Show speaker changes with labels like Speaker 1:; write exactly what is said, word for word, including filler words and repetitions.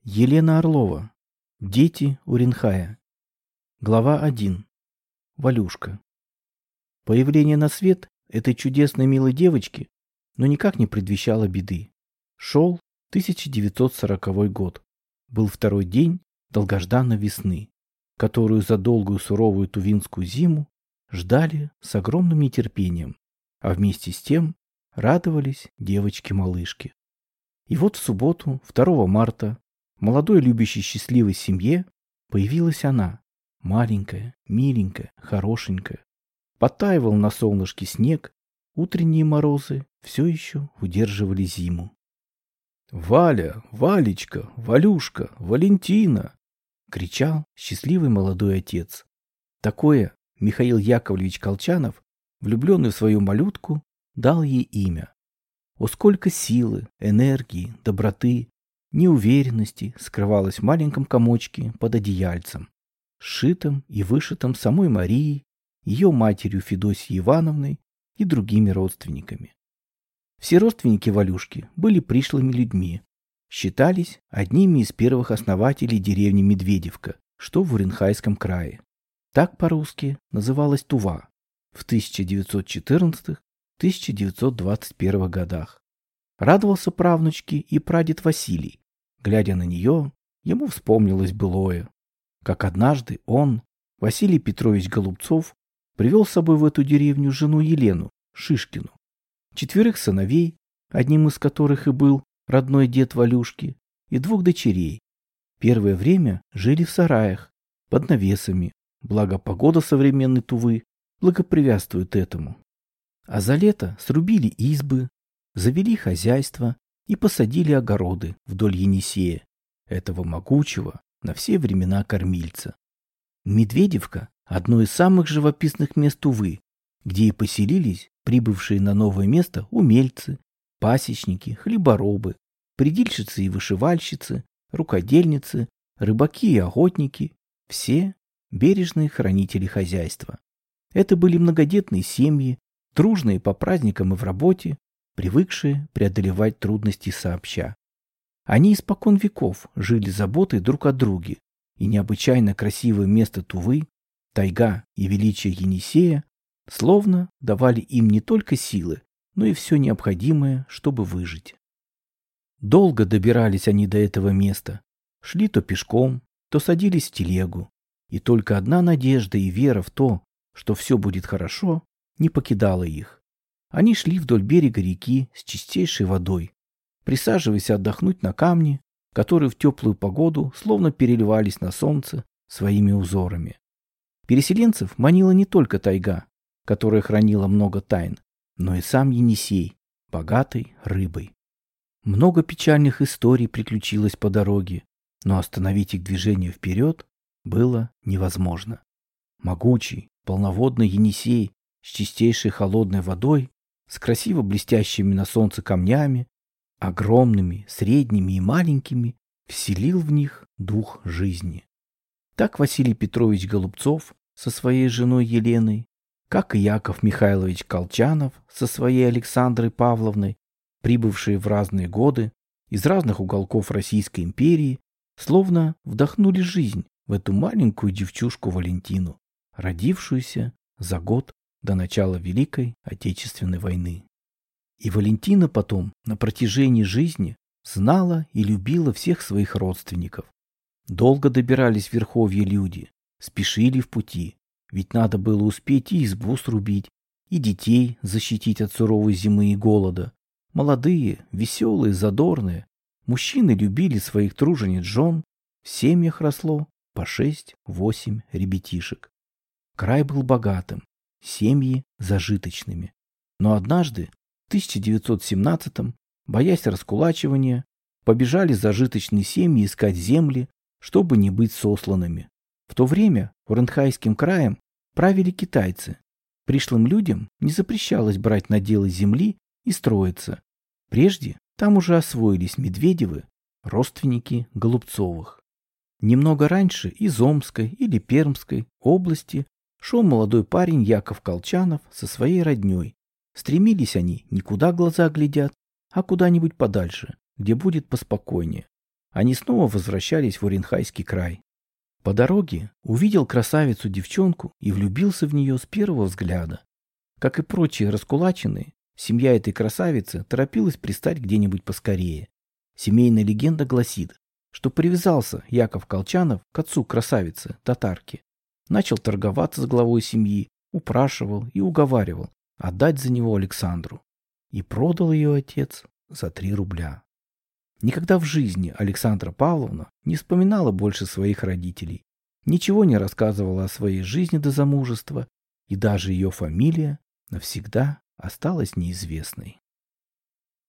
Speaker 1: Елена Орлова. Дети Уренхая. Глава один. Валюшка. Появление на свет этой чудесной милой девочки, но никак не предвещало беды. Шел тысяча девятьсот сороковой год. Был второй день долгожданной весны, которую за долгую суровую тувинскую зиму ждали с огромным нетерпением, а вместе с тем радовались девочки-малышки. И вот в субботу, второго марта, в молодой любящей счастливой семье появилась она, маленькая, миленькая, хорошенькая. Подтаивал на солнышке снег, утренние морозы все еще удерживали зиму. «Валя, Валечка, Валюшка, Валентина!» — кричал счастливый молодой отец. Такое Михаил Яковлевич Колчанов, влюбленный в свою малютку, дал ей имя. О, сколько силы, энергии, доброты, неуверенности скрывалось в маленьком комочке под одеяльцем, сшитым и вышитым самой Марией, ее матерью Федосией Ивановной и другими родственниками. Все родственники Валюшки были пришлыми людьми, считались одними из первых основателей деревни Медведевка, что в Уренхайском крае. Так по-русски называлась Тува в тысяча девятьсот четырнадцатом — тысяча девятьсот двадцать первом годах. Радовался правнучке и прадед Василий. Глядя на нее, ему вспомнилось былое, как однажды он, Василий Петрович Голубцов, привел с собой в эту деревню жену Елену, Шишкину, четверых сыновей, одним из которых и был родной дед Валюшки, и двух дочерей. Первое время жили в сараях, под навесами, благо погода современной Тувы благоприятствует этому. А за лето срубили избы, завели хозяйство и посадили огороды вдоль Енисея, этого могучего на все времена кормильца. Медведевка – одно из самых живописных мест Тувы, где и поселились прибывшие на новое место умельцы, пасечники, хлеборобы, предильщицы и вышивальщицы, рукодельницы, рыбаки и охотники, все бережные хранители хозяйства. Это были многодетные семьи, дружные по праздникам и в работе, привыкшие преодолевать трудности сообща. Они испокон веков жили заботой друг о друге, и необычайно красивое место Тувы, тайга и величие Енисея словно давали им не только силы, но и все необходимое, чтобы выжить. Долго добирались они до этого места, шли то пешком, то садились в телегу, и только одна надежда и вера в то, что все будет хорошо, не покидала их. Они шли вдоль берега реки с чистейшей водой, присаживаясь отдохнуть на камни, которые в теплую погоду словно переливались на солнце своими узорами. Переселенцев манила не только тайга, которая хранила много тайн, но и сам Енисей, богатый рыбой. Много печальных историй приключилось по дороге, но остановить их движение вперед было невозможно. Могучий, полноводный Енисей с чистейшей холодной водой, с красиво блестящими на солнце камнями, огромными, средними и маленькими, вселил в них дух жизни. Так Василий Петрович Голубцов со своей женой Еленой, как и Яков Михайлович Колчанов со своей Александрой Павловной, прибывшие в разные годы из разных уголков Российской империи, словно вдохнули жизнь в эту маленькую девчушку Валентину, родившуюся за год до начала Великой Отечественной войны. И Валентина потом на протяжении жизни знала и любила всех своих родственников. Долго добирались в верховье люди, спешили в пути, ведь надо было успеть и избу срубить, и детей защитить от суровой зимы и голода. Молодые, веселые, задорные, мужчины любили своих тружениц жен, в семьях росло по шесть-восемь ребятишек. Край был богатым, семьи зажиточными. Но однажды, в тысяча девятьсот семнадцатом, боясь раскулачивания, побежали зажиточные семьи искать земли, чтобы не быть сосланными. В то время Уренхайским краем правили китайцы. Пришлым людям не запрещалось брать наделы земли и строиться. Прежде там уже освоились Медведевы, родственники Голубцовых. Немного раньше из Омской или Пермской области шел молодой парень Яков Колчанов со своей родней. Стремились они не куда глаза глядят, а куда-нибудь подальше, где будет поспокойнее. они снова возвращались в Уренхайский край. По дороге увидел красавицу-девчонку и влюбился в нее с первого взгляда. Как и прочие раскулаченные, семья этой красавицы торопилась пристать где-нибудь поскорее. Семейная легенда гласит, что привязался Яков Колчанов к отцу красавицы, татарки. Начал торговаться с главой семьи, упрашивал и уговаривал отдать за него Александру. И продал ее отец за три рубля. Никогда в жизни Александра Павловна не вспоминала больше своих родителей, ничего не рассказывала о своей жизни до замужества, и даже ее фамилия навсегда осталась неизвестной.